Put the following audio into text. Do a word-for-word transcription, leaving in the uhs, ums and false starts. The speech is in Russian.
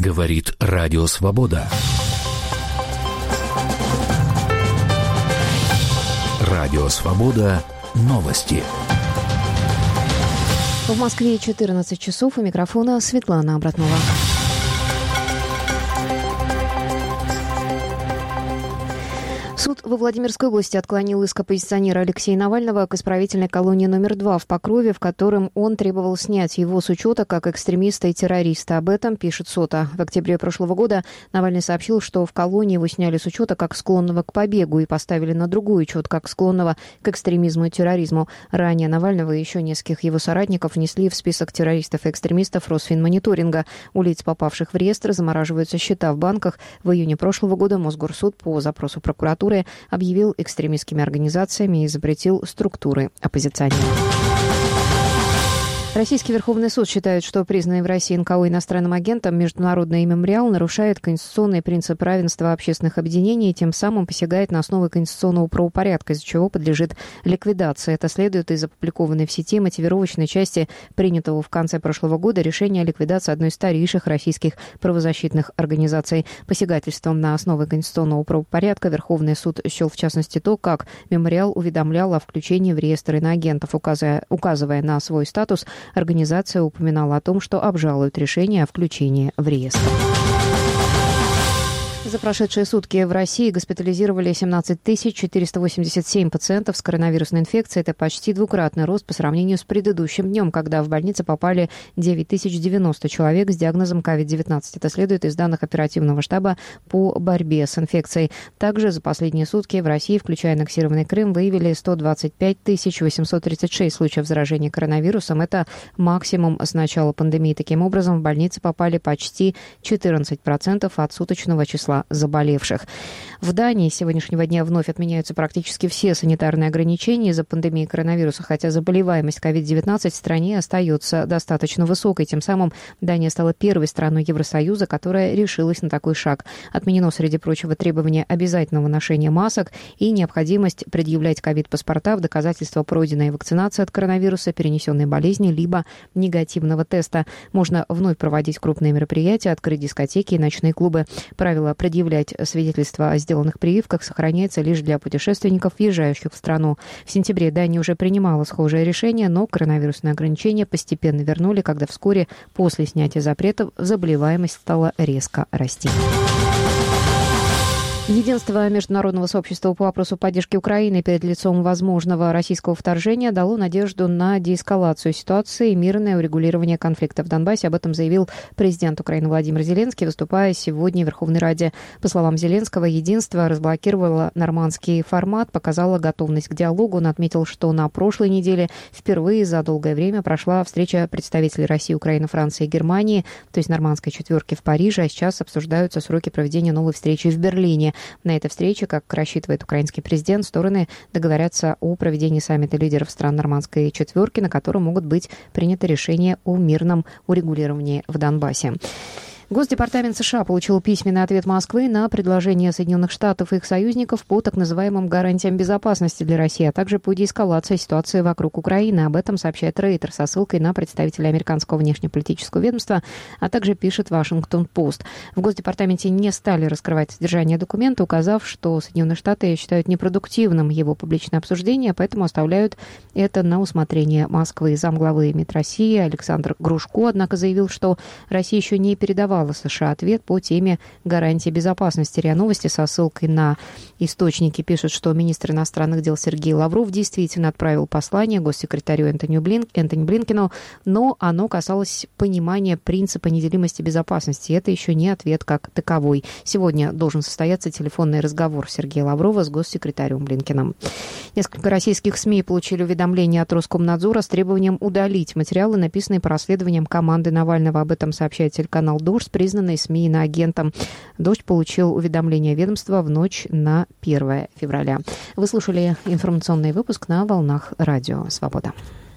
Говорит Радио Свобода. Радио Свобода. Новости. В Москве четырнадцать часов. У микрофона Светлана Обратнова. Суд во Владимирской области отклонил иск оппозиционера Алексея Навального к исправительной колонии номер два в Покрове, в котором он требовал снять его с учета как экстремиста и террориста. Об этом пишет СОТА. В октябре прошлого года Навальный сообщил, что в колонии его сняли с учета как склонного к побегу и поставили на другой учет как склонного к экстремизму и терроризму. Ранее Навального и еще нескольких его соратников внесли в список террористов и экстремистов Росфинмониторинга. У лиц, попавших в реестр, замораживаются счета в банках. В июне прошлого года Мосгорсуд по запросу прокуратуры объявил экстремистскими организациями и запретил структуры оппозиционеров. Российский Верховный суд считает, что признанный в России эн ка о иностранным агентом Международный мемориал нарушает конституционный принцип равенства общественных объединений и тем самым посягает на основы конституционного правопорядка, из-за чего подлежит ликвидации. Это следует из опубликованной в сети мотивировочной части принятого в конце прошлого года решения о ликвидации одной из старейших российских правозащитных организаций. Посягательством на основы конституционного правопорядка Верховный суд счел в частности то, как мемориал уведомлял о включении в реестр иноагентов, указывая, указывая на свой статус. Организация упоминала о том, что обжалует решение о включении в реестр. За прошедшие сутки в России госпитализировали семнадцать тысяч четыреста восемьдесят семь пациентов с коронавирусной инфекцией. Это почти двукратный рост по сравнению с предыдущим днем, когда в больницы попали девять тысяч девяносто человек с диагнозом ковид девятнадцать. Это следует из данных оперативного штаба по борьбе с инфекцией. Также за последние сутки в России, включая аннексированный Крым, выявили сто двадцать пять тысяч восемьсот тридцать шесть случаев заражения коронавирусом. Это максимум с начала пандемии. Таким образом, в больницы попали почти четырнадцать процентов от суточного числа заболевших. В Дании с сегодняшнего дня вновь отменяются практически все санитарные ограничения из-за пандемии коронавируса, хотя заболеваемость ковид девятнадцать в стране остается достаточно высокой. Тем самым Дания стала первой страной Евросоюза, которая решилась на такой шаг. Отменено, среди прочего, требование обязательного ношения масок и необходимость предъявлять ковид-паспорта в доказательство пройденной вакцинации от коронавируса, перенесенной болезни, либо негативного теста. Можно вновь проводить крупные мероприятия, открыть дискотеки и ночные клубы. Правила предъявлять свидетельства о сделанных прививках сохраняется лишь для путешественников, въезжающих в страну. В сентябре Дания уже принимала схожее решение, но коронавирусные ограничения постепенно вернули, когда вскоре после снятия запретов заболеваемость стала резко расти. Единство международного сообщества по вопросу поддержки Украины перед лицом возможного российского вторжения дало надежду на деэскалацию ситуации и мирное урегулирование конфликта в Донбассе. Об этом заявил президент Украины Владимир Зеленский, выступая сегодня в Верховной Раде. По словам Зеленского, единство разблокировало нормандский формат, показало готовность к диалогу. Он отметил, что на прошлой неделе впервые за долгое время прошла встреча представителей России, Украины, Франции и Германии, то есть нормандской четверки в Париже, а сейчас обсуждаются сроки проведения новой встречи в Берлине. На этой встрече, как рассчитывает украинский президент, стороны договорятся о проведении саммита лидеров стран нормандской четверки, на котором могут быть приняты решения о мирном урегулировании в Донбассе. Госдепартамент США получил письменный ответ Москвы на предложение Соединенных Штатов и их союзников по так называемым гарантиям безопасности для России, а также по деэскалации ситуации вокруг Украины. Об этом сообщает Рейтер со ссылкой на представителя американского внешнеполитического ведомства, а также пишет Вашингтон-Пост. В Госдепартаменте не стали раскрывать содержание документа, указав, что Соединенные Штаты считают непродуктивным его публичное обсуждение, поэтому оставляют это на усмотрение Москвы. Замглавы МИД России Александр Грушко, однако, заявил, что Россия еще не передавала США ответ по теме гарантии безопасности. РИА Новости со ссылкой на источники пишут, что министр иностранных дел Сергей Лавров действительно отправил послание госсекретарю Энтони, Блин, Энтони Блинкену, но оно касалось понимания принципа неделимости безопасности. Это еще не ответ как таковой. Сегодня должен состояться телефонный разговор Сергея Лаврова с госсекретарем Блинкеном. Несколько российских СМИ получили уведомление от Роскомнадзора с требованием удалить материалы, написанные по расследованиям команды Навального. Об этом сообщает телеканал «Дождь», признанный СМИ иноагентом. «Дождь» получил уведомление ведомства в ночь на первое февраля. Вы слушали информационный выпуск на волнах Радио Свобода.